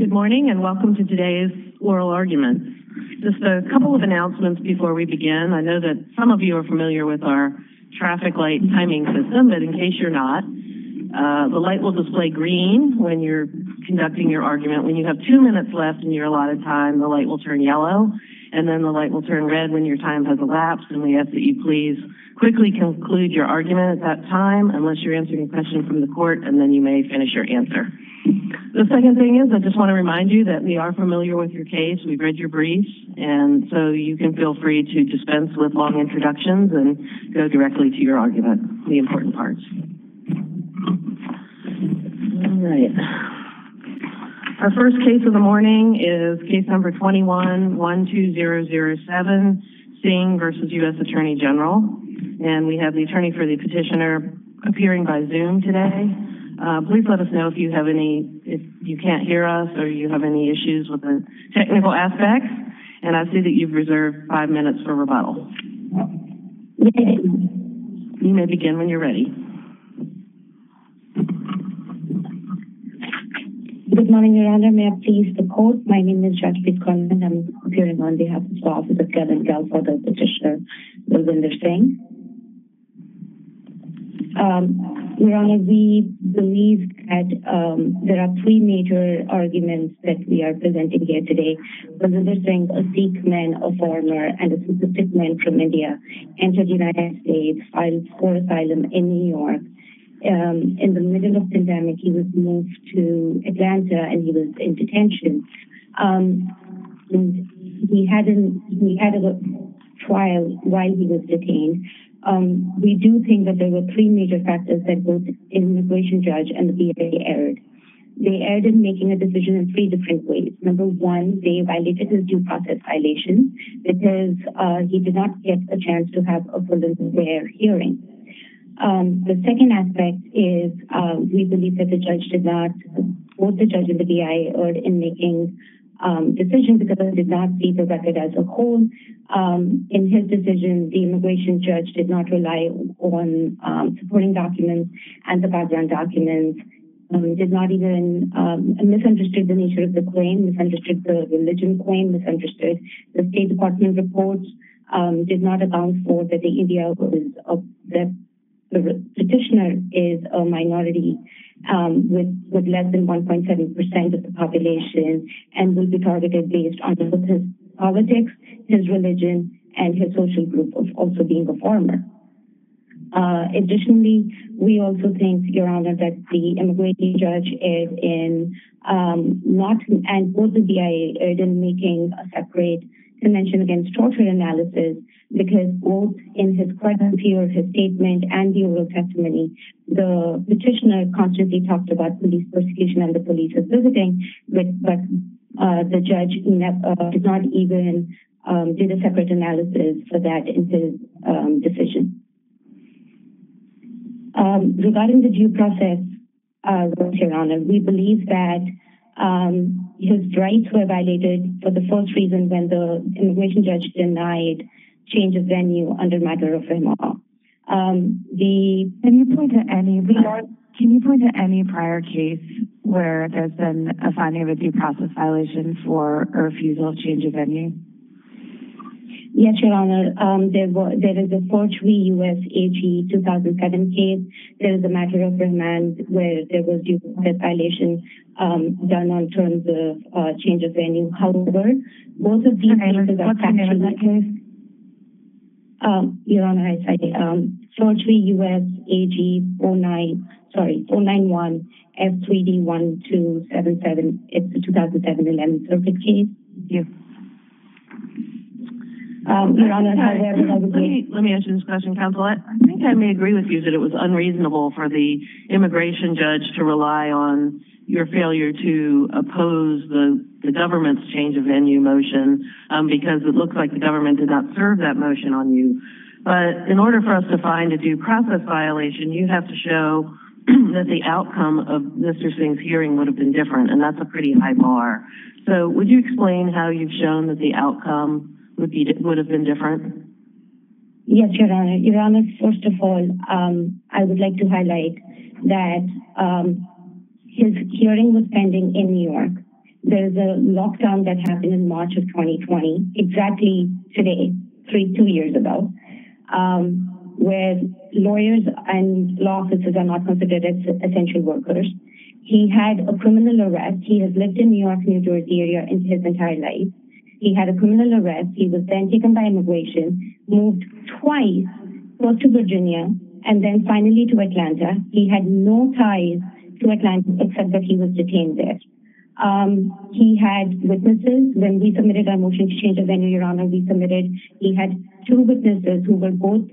Good morning and welcome to today's oral arguments. Just a couple of announcements before we begin. I know that some of you are familiar with our traffic light timing system, but in case you're not, the light will display green when you're conducting your argument. When you have 2 minutes left in your allotted time, the light will turn yellow, and then the light will turn red when your time has elapsed, and we ask that you please quickly conclude your argument at that time unless you're answering a question from the court, and then you may finish your answer. The second thing is I just want to remind you that we are familiar with your case. We've read your briefs, and so you can feel free to dispense with long introductions and go directly to your argument, the important parts. All right. Our first case of the morning is case number 21-12007, Singh versus U.S. Attorney General. And we have the attorney for the petitioner appearing by Zoom today. Please let us know if you can't hear us or you have any issues with the technical aspects. And I see that you've reserved 5 minutes for rebuttal. You may begin when you're ready. Good morning, Your Honor. May I please the court? My name is Jagpreet Kaur and I'm appearing on behalf of the Office of Kevin Gell for the petitioner, Balwinder Singh. Your Honor, we believe that there are three major arguments that we are presenting here today. Balwinder Singh, a Sikh man, a foreigner, and a statistic man from India, entered the United States, filed for asylum in New York. In the middle of the pandemic, he was moved to Atlanta and he was in detention. And he had a trial while he was detained. We do think that there were three major factors that both the immigration judge and the BIA erred. They erred in making a decision in three different ways. Number one, they violated his due process violation because he did not get a chance to have a full and fair hearing. The second aspect is we believe that both the judge and the BIA erred in making decision because they did not see the record as a whole. In his decision, the immigration judge did not rely on supporting documents and the background documents, did not even misunderstood the nature of the claim, misunderstood the religion claim, misunderstood the State Department reports, did not account for that the petitioner is a minority with less than 1.7% of the population and will be targeted based on both his politics, his religion, and his social group of also being a foreigner. Additionally, we also think, Your Honor, that the immigration judge erred in and both the BIA erred in making a separate Convention Against Torture analysis because both in his credibility or his statement and the oral testimony, the petitioner constantly talked about police persecution and the police is visiting, but the judge did not even did a separate analysis for that in his decision. Regarding the due process, Your Honor, we believe that his rights were violated for the first reason when the immigration judge denied change of venue under matter of law. Can you point to any prior case where there's been a finding of a due process violation for a refusal of change of venue? Yes, Your Honor. There is a Forgery U.S. AG 2007 case. There is a matter of remand where there was due process violation done on terms of change of venue. However, both of these cases are factually. Your Honor, I cited Forgery U.S. AG 491 F3D1277. It's the 2007 11th Circuit case. Yes. Your Honor, let me answer this question, counsel. I think I may agree with you that it was unreasonable for the immigration judge to rely on your failure to oppose the government's change of venue motion because it looks like the government did not serve that motion on you. But in order for us to find a due process violation, you have to show that the outcome of Mr. Singh's hearing would have been different, and that's a pretty high bar. So would you explain how you've shown that the outcome would have been different? Yes, Your Honor. Your Honor, first of all, I would like to highlight that his hearing was pending in New York. there's a lockdown that happened in March of 2020, exactly today, 2 years ago, where lawyers and law officers are not considered as essential workers. He had a criminal arrest. He has lived in New York, New Jersey area in his entire life. He had a criminal arrest. He was then taken by immigration, moved twice, first to Virginia, and then finally to Atlanta. He had no ties to Atlanta except that he was detained there. He had witnesses. When we submitted our motion to change of venue, Your Honor, he had 2 witnesses who were both,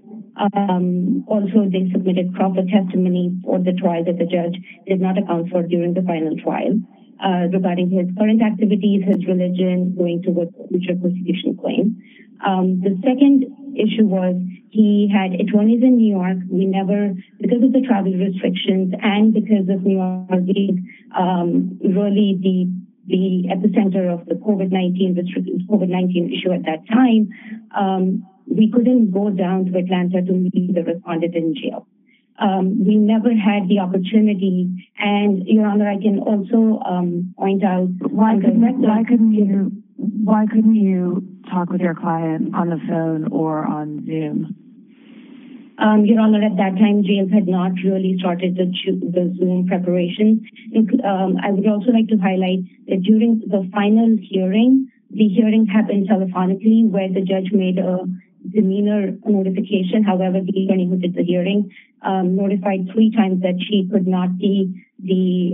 also they submitted Crawford testimony for the trial that the judge did not account for during the final trial, regarding his current activities, his religion, going towards future persecution claim. The second issue was he had attorneys in New York. We never, because of the travel restrictions and because of New York being really the epicenter of the COVID-19 issue at that time, we couldn't go down to Atlanta to meet the respondent in jail. We never had the opportunity, and Your Honor, I can also point out why couldn't you talk with your client on the phone or on Zoom? Your Honor, at that time, jails had not really started the Zoom preparations. I would also like to highlight that during the final hearing, the hearing happened telephonically, where the judge made a demeanor notification. However, the attorney who did the hearing notified 3 times that she could not be the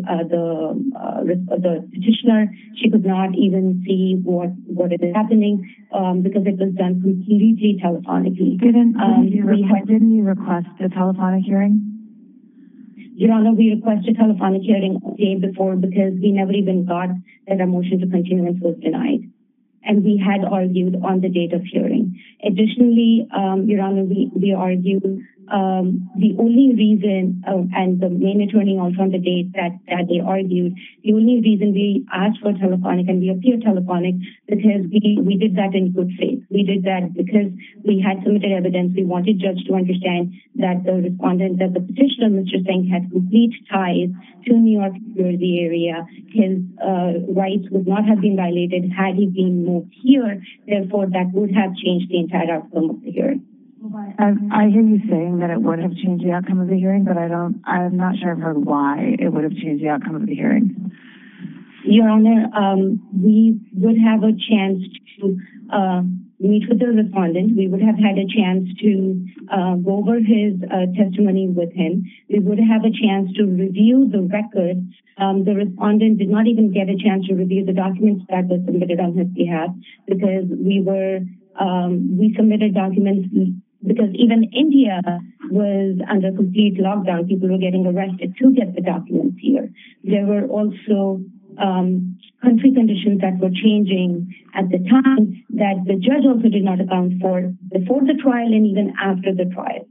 petitioner. She could not even see what is happening because it was done completely telephonically. Didn't you request a telephonic hearing? Your Honor, we requested a telephonic hearing the day before because we never even got that our motion to continuance was denied. And we had argued on the date of hearing. Additionally, Your Honor, we argued the only reason, and the main attorney also on the date that they argued, the only reason we asked for telephonic and we appeared telephonic because we did that in good faith. We did that because we had submitted evidence. We wanted judge to understand that the respondent, that the petitioner, Mr. Singh, had complete ties to New York, New Jersey area. His rights would not have been violated had he been moved here. Therefore, that would have changed the entire outcome of the hearing. I hear you saying that it would have changed the outcome of the hearing, but I'm not sure I've heard why it would have changed the outcome of the hearing. Your Honor, we would have a chance to meet with the respondent. We would have had a chance to go over his testimony with him. We would have a chance to review the record. The respondent did not even get a chance to review the documents that were submitted on his behalf because we submitted documents because even India was under complete lockdown. People were getting arrested to get the documents here. There were also country conditions that were changing at the time that the judge also did not account for before the trial and even after the trial.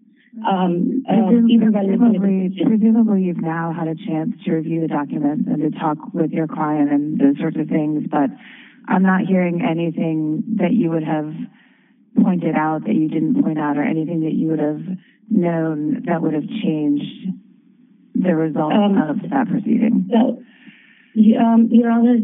Presumably you've now had a chance to review the documents and to talk with your client and those sorts of things, but I'm not hearing anything that you would have pointed out that you didn't point out or anything that you would have known that would have changed the result of that proceeding. So, Your Honor,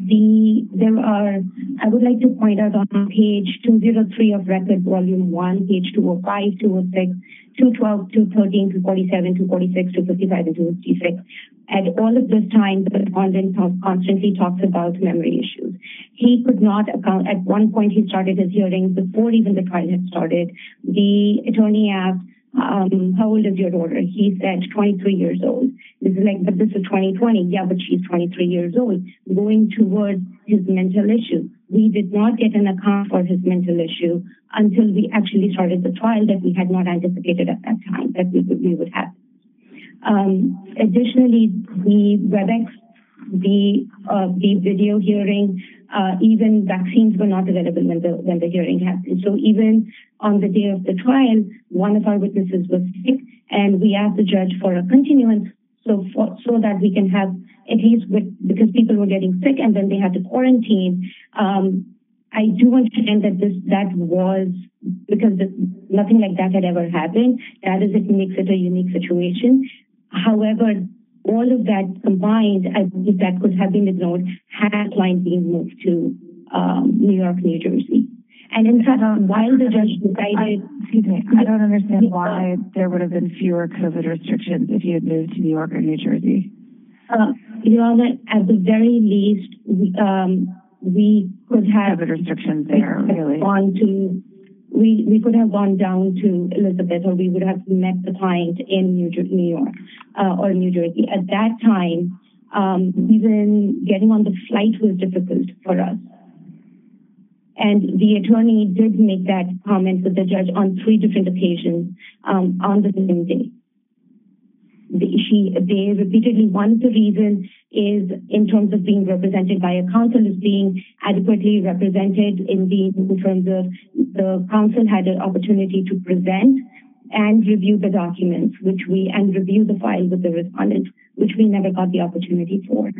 I would like to point out on page 203 of record volume 1, page 205, 206, 212, 213, 247, 246, 255, and 256. At all of this time, the respondent constantly talks about memory issues. He could not account. At one point, he started his hearing before even the trial had started. The attorney asked, how old is your daughter? He said 23 years old. This is like, but this is 2020. Yeah, but she's 23 years old. Going towards his mental issue. We did not get an account for his mental issue until we actually started the trial that we had not anticipated at that time that we would have. Additionally, the WebEx, the video hearing, even vaccines were not available when the hearing happened. So even on the day of the trial, one of our witnesses was sick, and we asked the judge for a continuance so that we can have at least because people were getting sick and then they had to quarantine. I do understand that was because nothing like that had ever happened. That makes it a unique situation. However, all of that combined, I believe that could have been ignored had the client been moved to New York, New Jersey. And in fact, while the judge decided... I don't understand why there would have been fewer COVID restrictions if you had moved to New York or New Jersey. Your Honor, at the very least, we could have... COVID restrictions there, really. We could have gone down to Elizabeth, or we would have met the client in New York or New Jersey. At that time, even getting on the flight was difficult for us. And the attorney did make that comment with the judge on 3 different occasions on the same day. They repeatedly, one of the reasons is in terms of being represented by a counsel is being adequately represented in terms of the counsel had an opportunity to present and review the documents, and review the file with the respondent, which we never got the opportunity for.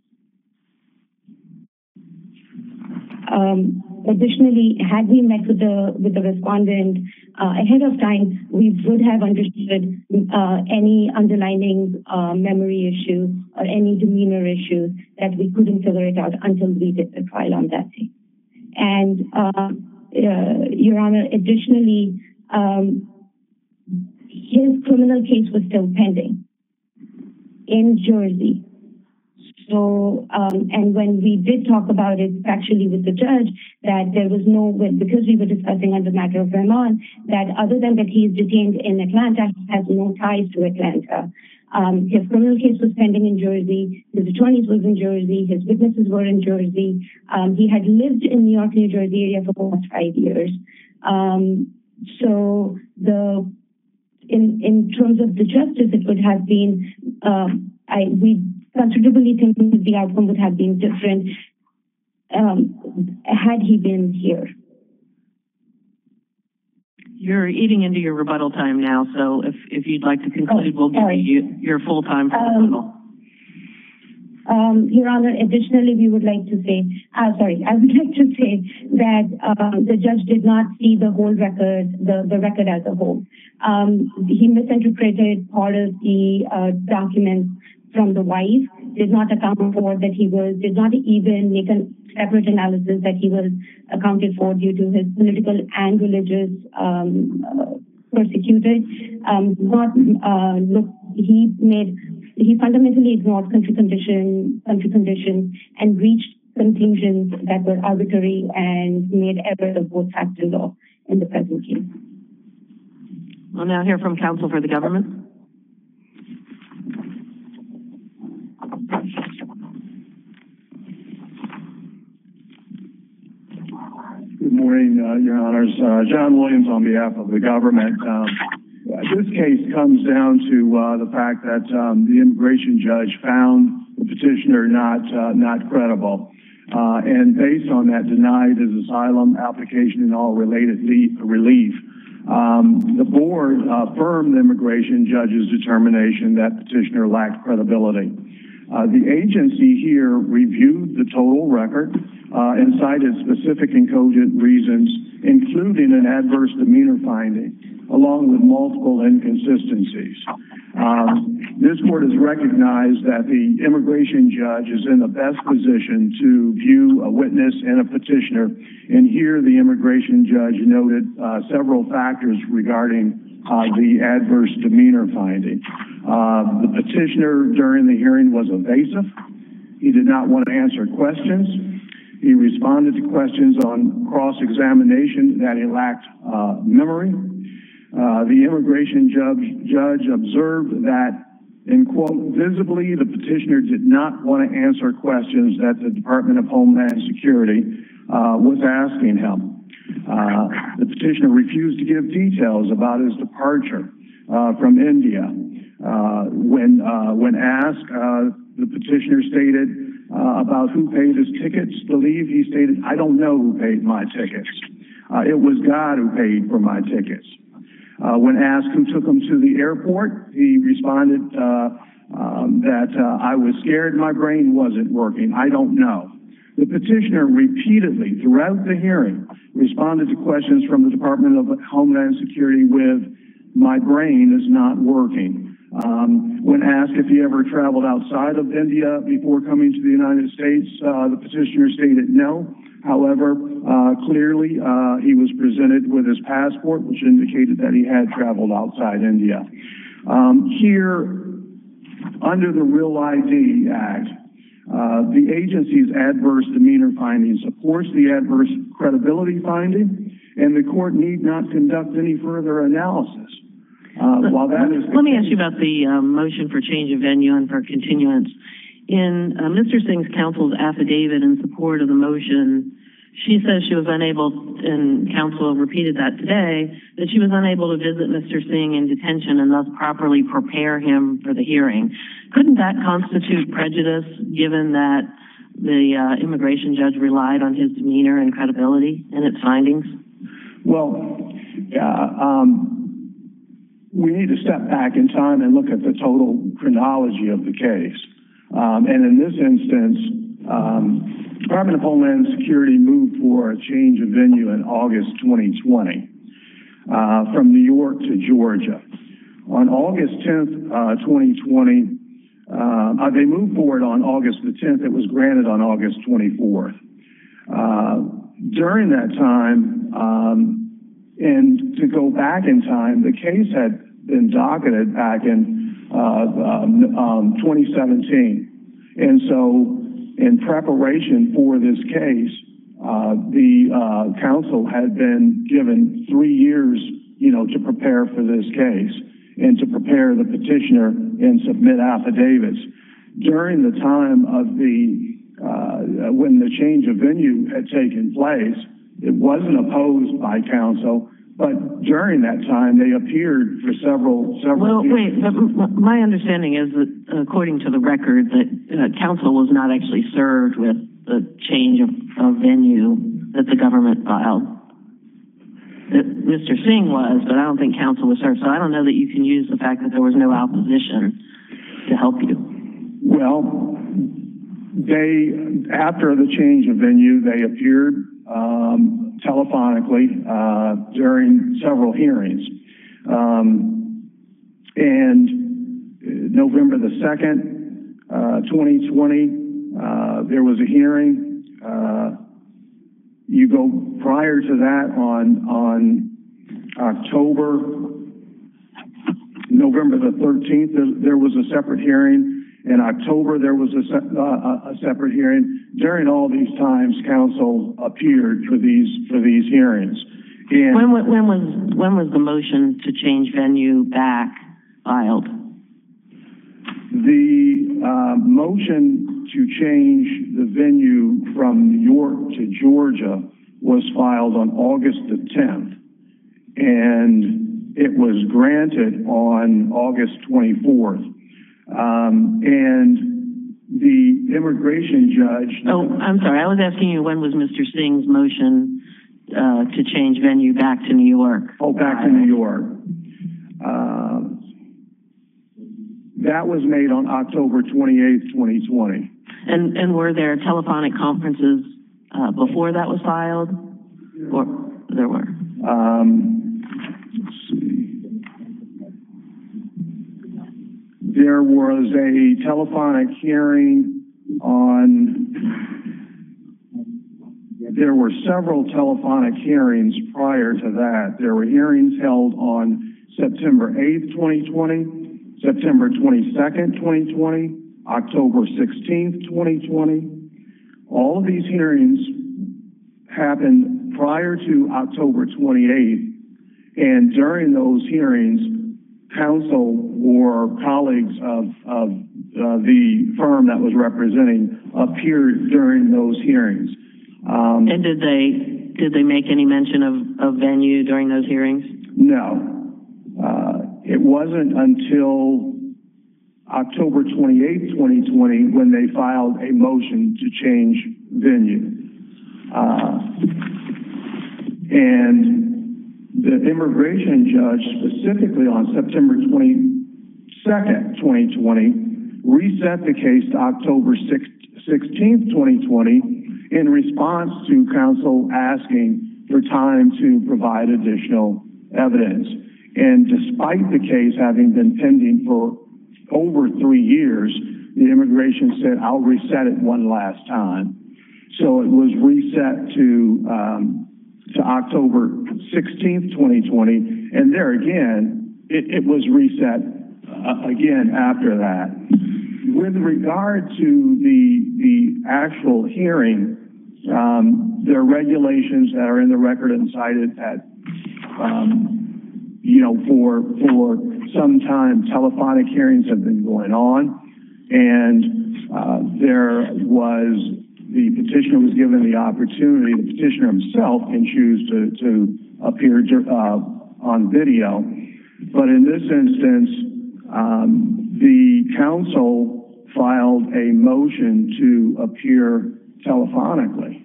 Additionally, had we met with the respondent ahead of time, we would have understood any underlying memory issue or any demeanor issues that we couldn't figure it out until we did the trial on that day. And, Your Honor, additionally, his criminal case was still pending in Jersey. So, and when we did talk about it factually with the judge, that there was because we were discussing on the matter of Vermont, that other than that he's detained in Atlanta, he has no ties to Atlanta. His criminal case was pending in Jersey. His attorneys was in Jersey. His witnesses were in Jersey. He had lived in New York, New Jersey area for almost 5 years. So in terms of the justice, it would have been, we considerably think the outcome would have been different had he been here. You're eating into your rebuttal time now, so if you'd like to conclude, we'll give you your full time for rebuttal. Your Honor, additionally, we would like to say, I would like to say that the judge did not see the whole record, the record as a whole. He misinterpreted part of the documents from the wife, did not account for that did not even make a separate analysis that he was accounted for due to his political and religious persecuted. He fundamentally ignored country conditions and reached conclusions that were arbitrary and made errors of both facts and law in the present case. We'll now hear from counsel for the government. Good morning, Your Honors. John Williams on behalf of the government. This case comes down to the fact that the immigration judge found the petitioner not credible, and based on that denied his asylum application and all related relief. The board affirmed the immigration judge's determination that petitioner lacked credibility. The agency here reviewed the total record and cited specific and cogent reasons, including an adverse demeanor finding, along with multiple inconsistencies. This court has recognized that the immigration judge is in the best position to view a witness and a petitioner, and here the immigration judge noted several factors regarding the adverse demeanor finding. The petitioner during the hearing was evasive. He did not want to answer questions. He responded to questions on cross-examination that he lacked memory. The immigration judge observed that, in quote, visibly the petitioner did not want to answer questions that the Department of Homeland Security was asking him. The petitioner refused to give details about his departure from India. When asked, the petitioner stated about who paid his tickets to leave, he stated, "I don't know who paid my tickets. It was God who paid for my tickets." When asked who took him to the airport, he responded that I was scared, my brain wasn't working, I don't know. The petitioner repeatedly throughout the hearing responded to questions from the Department of Homeland Security with, "My brain is not working." When asked if he ever traveled outside of India before coming to the United States, the petitioner stated no. However, clearly he was presented with his passport, which indicated that he had traveled outside India. Here, under the Real ID Act, the agency's adverse demeanor finding supports the adverse credibility finding, and the court need not conduct any further analysis. Let me ask you about the motion for change of venue and for continuance. In Mr. Singh's counsel's affidavit in support of the motion, she says she was unable, and counsel repeated that today, that she was unable to visit Mr. Singh in detention and thus properly prepare him for the hearing. Couldn't that constitute prejudice given that the immigration judge relied on his demeanor and credibility in its findings? Well, we need to step back in time and look at the total chronology of the case. And in this instance, Department of Homeland Security moved for a change of venue in August 2020 from New York to Georgia. On August 10th, 2020, they moved forward on August the 10th. It was granted on August 24th. During that time, and to go back in time, the case had been docketed back in 2017. And so in preparation for this case, the counsel had been given 3 years, to prepare for this case and to prepare the petitioner and submit affidavits. During the time of when the change of venue had taken place, it wasn't opposed by counsel, but during that time they appeared for several Well, wait, but my understanding is that according to the record that counsel was not actually served with the change of venue that the government filed. That Mr. Singh was, but I don't think counsel was served. So I don't know that you can use the fact that there was no opposition to help you. Well, after the change of venue, they appeared telephonically during several hearings. And November the 2nd, 2020, there was a hearing. You go prior to that on November the 13th, there was a separate hearing. In October, there was a separate hearing. During all these times, counsel appeared for these hearings. And when was the motion to change venue back filed? The motion to change the venue from New York to Georgia was filed on August the 10th, and it was granted on August 24th. And the immigration judge... Oh, I'm sorry. I was asking you when was Mr. Singh's motion to change venue back to New York? Oh, back to New York. That was made on October 28th, 2020. And were there telephonic conferences before that was filed? Or there were? Let's see. There was a telephonic hearing there were several telephonic hearings prior to that. There were hearings held on September 8th, 2020, September 22nd, 2020, October 16th, 2020. All of these hearings happened prior to October 28th, and during those hearings, counsel or colleagues of the firm that was representing appeared during those hearings. And did they make any mention of venue during those hearings? No. It wasn't until October 28th, 2020 when they filed a motion to change venue. And the immigration judge, specifically on September 22nd, 2020, reset the case to October 16th, 2020 in response to counsel asking for time to provide additional evidence. And despite the case having been pending for over 3 years, the immigration said, I'll reset it one last time. So it was reset to October 16th, 2020. And there again, it was reset again after that. With regard to the actual hearing, there are regulations that are in the record and cited that, for some time, telephonic hearings have been going on, and the petitioner was given the opportunity, the petitioner himself can choose to appear on video. But in this instance, the council filed a motion to appear telephonically,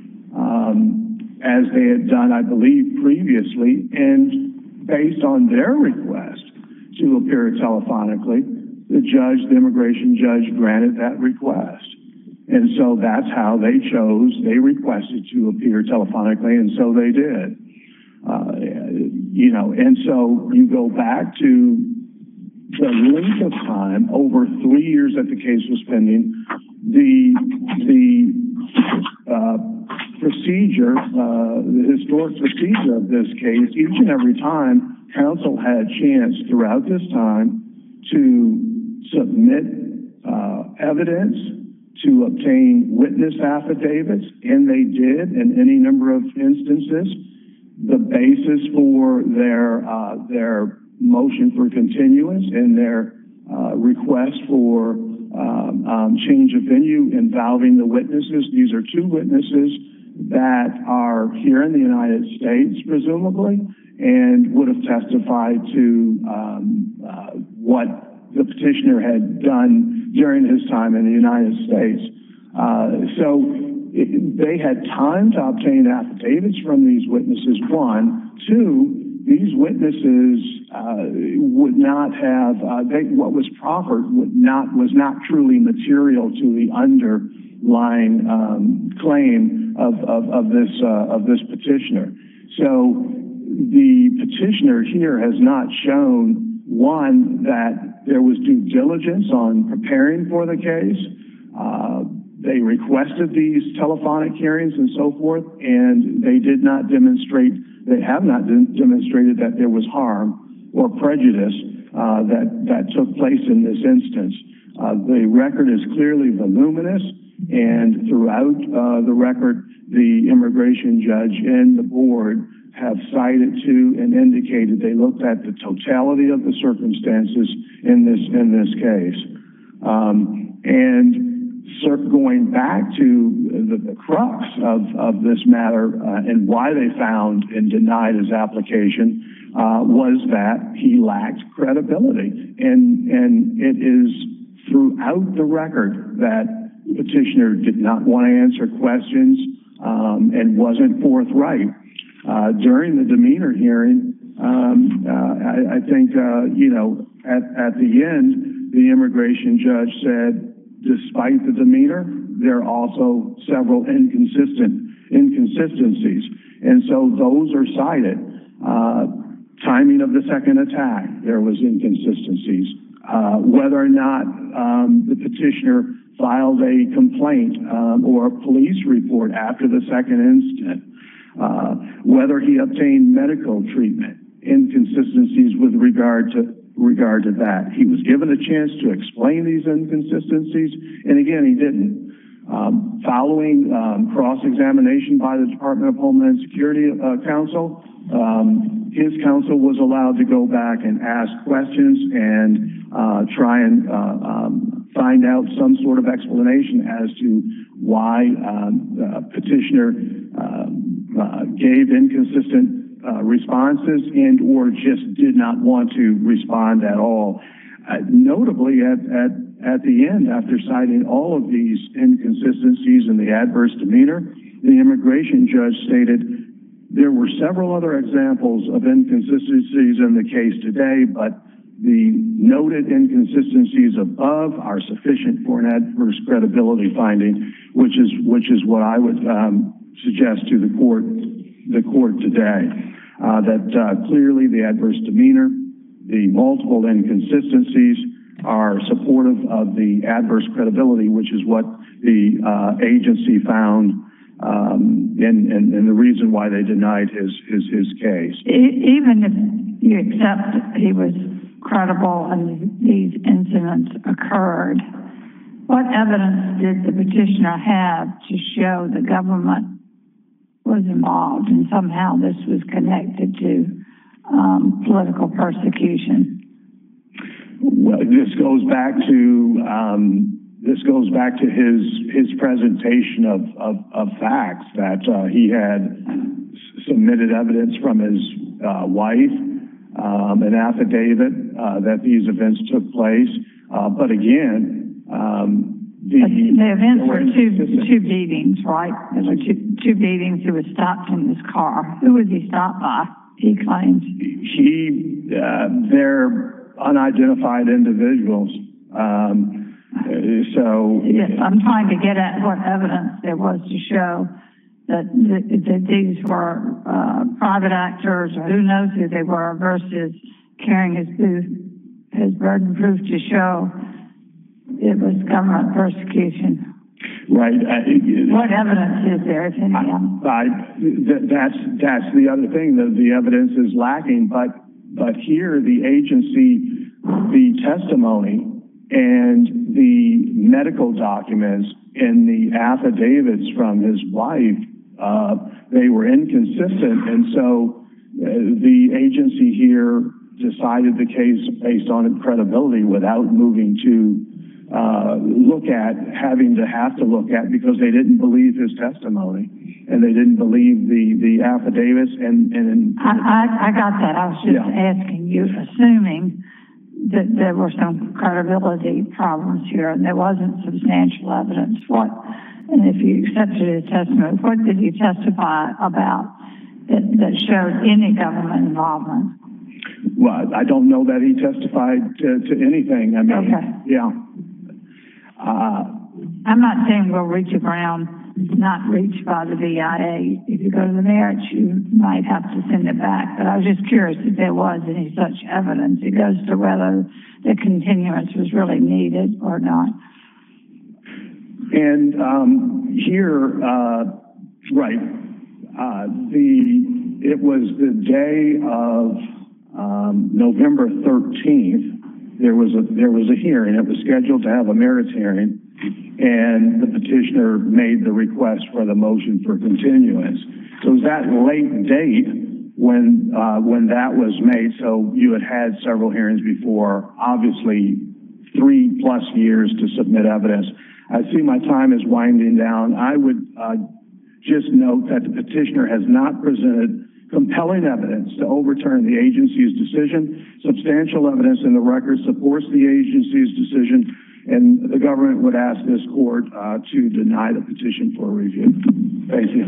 as they had done, I believe, previously, and based on their request to appear telephonically, the immigration judge granted that request. And so that's how they chose. They requested to appear telephonically, and so they did. And so you go back to the length of time, over 3 years that the case was pending, the procedure, the historic procedure of this case, each and every time, counsel had a chance throughout this time to submit evidence, to obtain witness affidavits, and they did in any number of instances. The basis for their motion for continuance and their request for change of venue involving the witnesses. These are two witnesses that are here in the United States, presumably, and would have testified to what the petitioner had done during his time in the United States. They had time to obtain affidavits from these witnesses, one. Two, these witnesses would not have, what was proffered was not truly material to the underlying claim of this petitioner. So the petitioner here has not shown, one, that there was due diligence on preparing for the case. They requested these telephonic hearings and so forth, and they have not demonstrated that there was harm or prejudice that took place in this instance. The record is clearly voluminous, and throughout the record, the immigration judge and the board have cited to and indicated they looked at the totality of the circumstances in this case. Going back to the crux of this matter and why they found and denied his application was that he lacked credibility. And it is throughout the record that the petitioner did not want to answer questions and wasn't forthright. During the demeanor hearing, I think, at the end, the immigration judge said, despite the demeanor, there are also several inconsistencies. And so those are cited. Timing of the second attack, there was inconsistencies. Whether or not the petitioner filed a complaint or a police report after the second incident, whether he obtained medical treatment, inconsistencies with regard to that. He was given a chance to explain these inconsistencies, and again, he didn't. Following cross-examination by the Department of Homeland Security counsel, his counsel was allowed to go back and ask questions and try and find out some sort of explanation as to why the petitioner gave inconsistent responses and or just did not want to respond at all. Notably, at the end, after citing all of these inconsistencies in the adverse demeanor, the immigration judge stated there were several other examples of inconsistencies in the case today, but the noted inconsistencies above are sufficient for an adverse credibility finding, which is what I would suggest to the court today. that clearly the adverse demeanor, the multiple inconsistencies are supportive of the adverse credibility, which is what the agency found, and the reason why they denied his case. Even if you accept he was credible and these incidents occurred, what evidence did the petitioner have to show the government was involved and somehow this was connected to political persecution? Well, this goes back to his presentation of facts that he had submitted evidence from his wife, an affidavit that these events took place. But again, the events were two beatings, right? There were two beatings. He was stopped in his car. Who was he stopped by? He claims they're unidentified individuals. So yes, I'm trying to get at what evidence there was to show that these were private actors, or who knows who they were, versus carrying his burden proof to show it was government persecution. Right. What evidence is there, if any? That's the other thing. The evidence is lacking, but here the agency, the testimony and the medical documents and the affidavits from his wife, they were inconsistent, and so the agency here decided the case based on credibility without moving to have to look at because they didn't believe his testimony and they didn't believe the affidavits and I got that. I was just asking you, assuming that there were some credibility problems here and there wasn't substantial evidence. And if you accepted his testimony, what did he testify about that showed any government involvement? Well, I don't know that he testified to anything. I mean, okay. Yeah. I'm not saying we'll reach a ground not reached by the BIA. If you go to the merits, you might have to send it back. But I was just curious if there was any such evidence. It goes to whether the continuance was really needed or not. And here, right, it was the day of November 13th. There was a hearing. It was scheduled to have a merits hearing, and the petitioner made the request for the motion for continuance. So it was that late date when that was made. So you had several hearings before, obviously 3+ years to submit evidence. I see my time is winding down. I would just note that the petitioner has not presented compelling evidence to overturn the agency's decision. Substantial evidence in the record supports the agency's decision, and the government would ask this court to deny the petition for review. Thank you.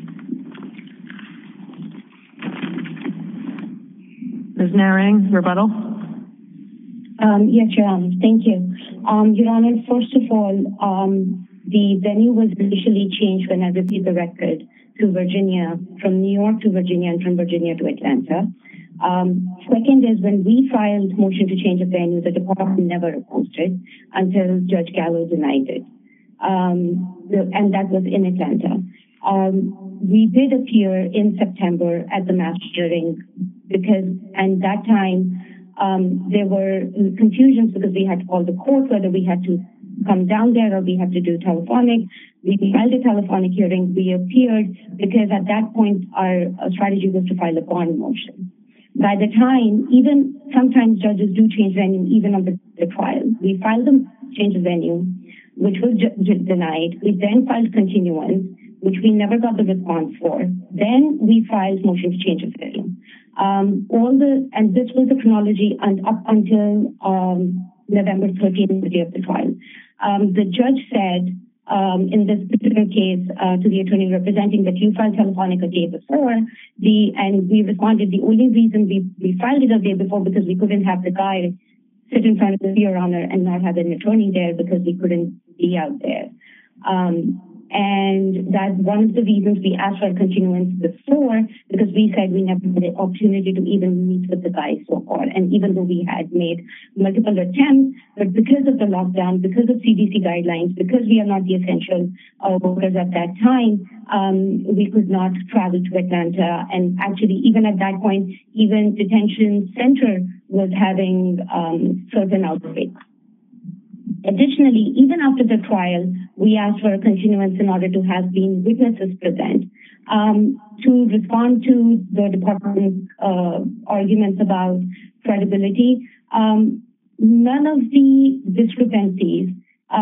Ms. Naring, rebuttal? Yes, Your Honor. Thank you. Your Honor, first of all, the venue was initially changed when I received the record to Virginia, from New York to Virginia, and from Virginia to Atlanta. Second is when we filed motion to change the venue, the department never opposed it until Judge Gallo denied it. And that was in Atlanta. We did appear in September at the mass hearing and that time there were confusions because we had to call the court whether we had to come down there or we had to do telephonic. We held a telephonic hearing. We appeared because at that point our strategy was to file a bond motion. By the time, even sometimes judges do change venue even on the trial. We filed the change of venue, which was denied. We then filed continuance, which we never got the response for. Then we filed motion to change of venue. And this was the chronology up until November 13th, the day of the trial. The judge said in this particular case to the attorney representing that you filed telephonic a day before, and we responded the only reason we filed it a day before because we couldn't have the guy sit in front of the Your Honor and not have an attorney there because we couldn't be out there. And that's one of the reasons we asked for a continuance before, because we said we never had the opportunity to even meet with the guy so far. And even though we had made multiple attempts, but because of the lockdown, because of CDC guidelines, because we are not the essential workers at that time, we could not travel to Atlanta. And actually, even at that point, even detention center was having certain outbreaks. Additionally, even after the trial, we asked for a continuance in order to have been witnesses present. To respond to the department's arguments about credibility, none of the discrepancies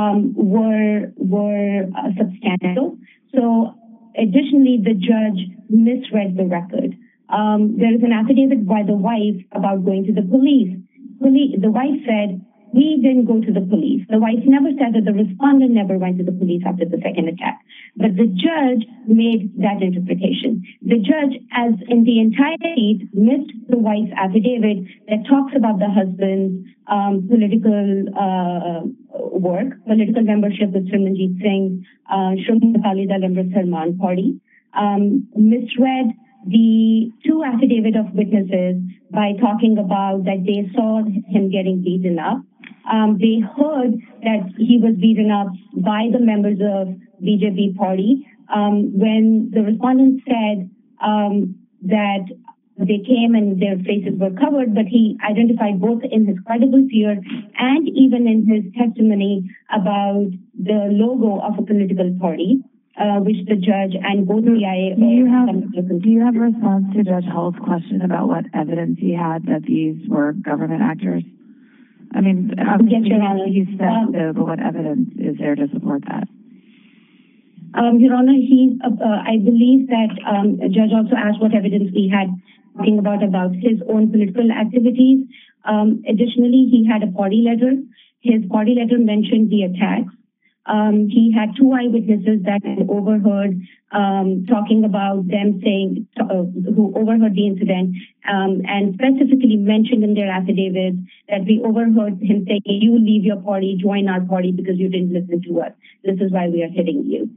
were substantial. So additionally, the judge misread the record. There is an affidavit by the wife about going to the police. The wife said, "We didn't go to the police." The wife never said that the respondent never went to the police after the second attack. But the judge made that interpretation. The judge, as in the entirety, missed the wife's affidavit that talks about the husband's political work, political membership with Sirmanjeet Singh, Shroman Akali Dal Amrit Salman Party, misread the two affidavit of witnesses by talking about that they saw him getting beaten up. They heard that he was beaten up by the members of BJP party. When the respondent said that they came and their faces were covered, but he identified both in his credible fear and even in his testimony about the logo of a political party, which the judge and both the IA... Do you have a response to Judge Hull's question about what evidence he had that these were government actors? I mean, yes, Your Honor. You said so, but what evidence is there to support that? Your Honor, I believe that the judge also asked what evidence we had talking about his own political activities. Additionally, he had a party letter. His party letter mentioned the attacks. He had two eyewitnesses that overheard talking about them saying, who overheard the incident, and specifically mentioned in their affidavits that we overheard him saying, "You leave your party, join our party because you didn't listen to us. This is why we are hitting you."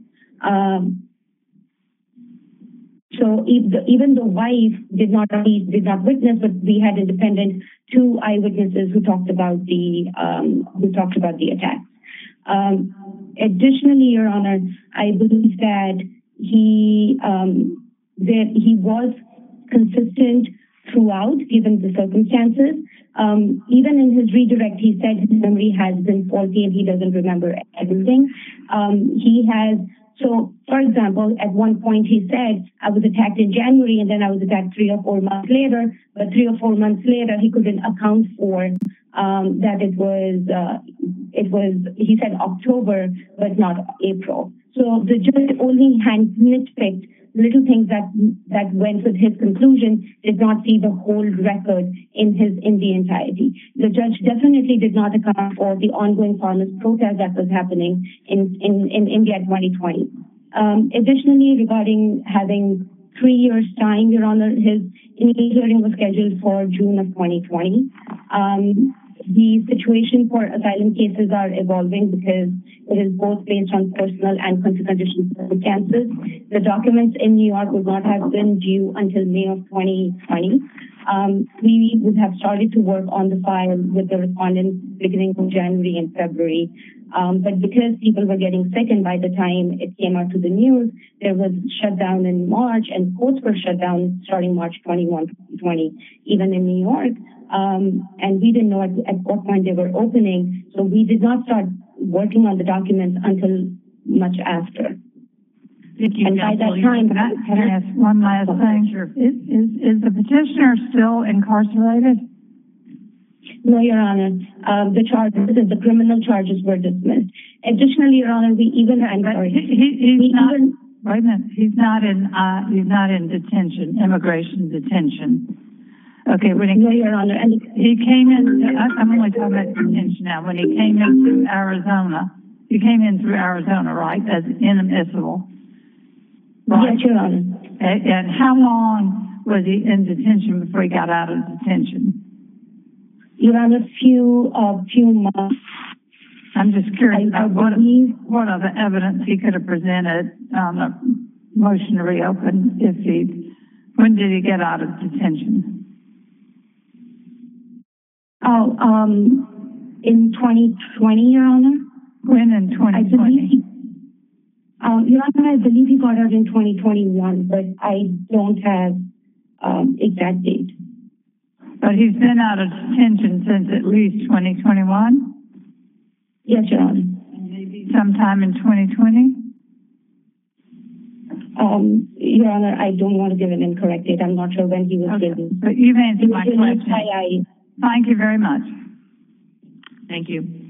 So even the wife did not witness, but we had independent two eyewitnesses who talked about the attacks. Additionally, Your Honor, I believe that he was consistent throughout, given the circumstances. Even in his redirect, he said his memory has been faulty and he doesn't remember everything. So, for example, at one point he said, "I was attacked in January and then I was attacked 3 or 4 months later," but 3 or 4 months later he couldn't account for that it was, he said October, but not April. So the judge only nitpicked little things that went with his conclusion, did not see the whole record in the entirety. The judge definitely did not account for the ongoing farmers' protest that was happening in India 2020. Additionally, regarding having 3 years' time, Your Honor, his initial hearing was scheduled for June of 2020. The situation for asylum cases are evolving because it is both based on personal and country condition circumstances. The documents in New York would not have been due until May of 2020. We would have started to work on the file with the respondents beginning of January and February. But because people were getting sick and by the time it came out to the news, there was shutdown in March and courts were shut down starting March 21, 2020, even in New York. And we didn't know at what point they were opening. So we did not start working on the documents until much after. And by that time, can I ask one last thing? Sure. Is the petitioner still incarcerated? No, Your Honor. The criminal charges were dismissed. Additionally, Your Honor, he's not in detention, immigration detention. Okay, no, Your Honor. And he came in, I'm only talking about detention now. When he came in through Arizona, right, as inadmissible? Right? Yes, Your Honor. And how long was he in detention before he got out of detention? Your Honor, few months. I'm just curious I about believe- what other evidence he could have presented on a motion to reopen when did he get out of detention? In 2020, Your Honor. When in 2020? Your Honor, I believe he got out in 2021, but I don't have exact date. But he's been out of detention since at least 2021? Yes, Your Honor. Maybe sometime in 2020? Your Honor, I don't want to give an incorrect date. I'm not sure when he was given. But you've answered my question. Thank you very much. Thank you.